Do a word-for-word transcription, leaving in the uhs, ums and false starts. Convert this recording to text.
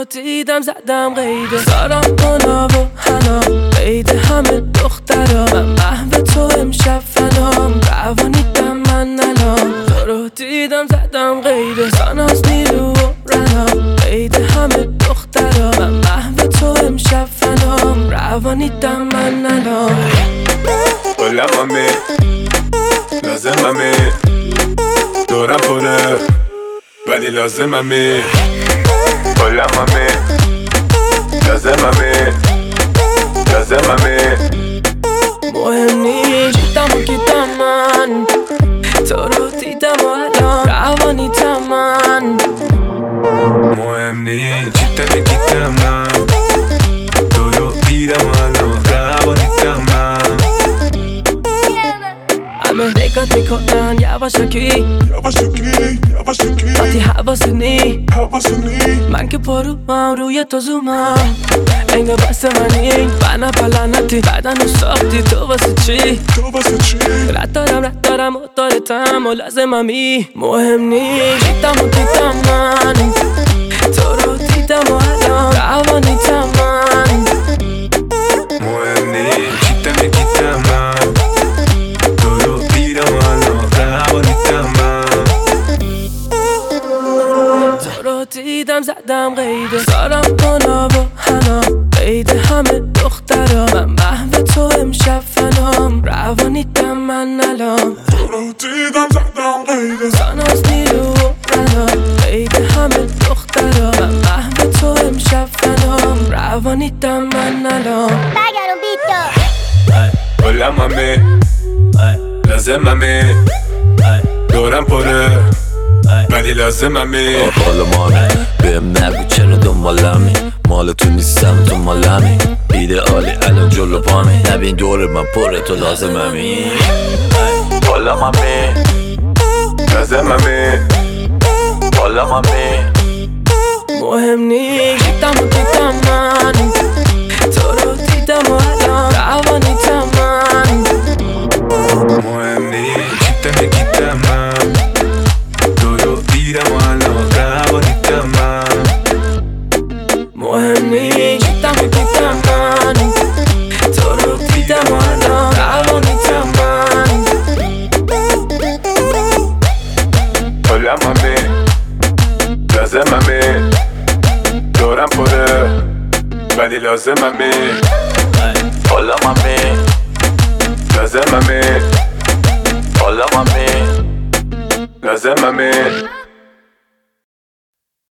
دیدم زدم قیده سارم کنا و حنا قیده همه دخترا من محو تو امشب فنام روانیدم من الان تو رو دیدم زدم قیده ساناز نیرو و رنا قیده همه دخترا من محو تو امشب فنام روانیدم من الان Hola mami, لازممی دورم پره ولی لازممی Hola mami, لازممی لازممی مهم نیست جیتم و گیتم من تو رو دیدم و الان روانیتم من مهم نیست جیتم گیتم من تو رو دیدم و الان روانیتم من همه نگات میکنن یواشکی یواشکی یواشکی وقتی حواسنی حواسنی من که پرو هم روی تو زومم انگه بس منی بنا پلنتی بدن رو ساختی تو واسه چی تو واسه چی رد دارم رد دارم مطارتم و لازممی مهم نیست جیتم و دیدم من تو رو دیدم و الان روانیتم من مهم نیست جیتم گیتم من تو رو دیدم و الان روانیتم من تو رو دیدم زدم قیده سارم کنا و حنا قیده همه دخترا من محو تو امشب فنام روانیدم من الان تو رو دیدم زدم قیده ساناز نیرو و رنا قیده همه دخترا من محو تو امشب فنام روانیدم من الان برگردون بیت Hola mami, لازممی دورم پره ولی لازممی حالا مامی بهم نگو چرا دنبالمی مال تو نیستم تو مالمی ایده عالی الان جلو پامی نبین دور من پره تو لازممی حالا مامی لازممی حالا مامی مهم نیست جیتم و دیدم من تو رو دیدم و الان روانیتم من مهم نیست جیتم گیتم من تو رو دیدم و الان روانیتم من مهم نیست جیتم و دیدم من تو رو دیدم و الان روانیتم من Hola mami, لازممی دورم پره ولی لازممی حالا مامی لازممی حالا مامی لازممی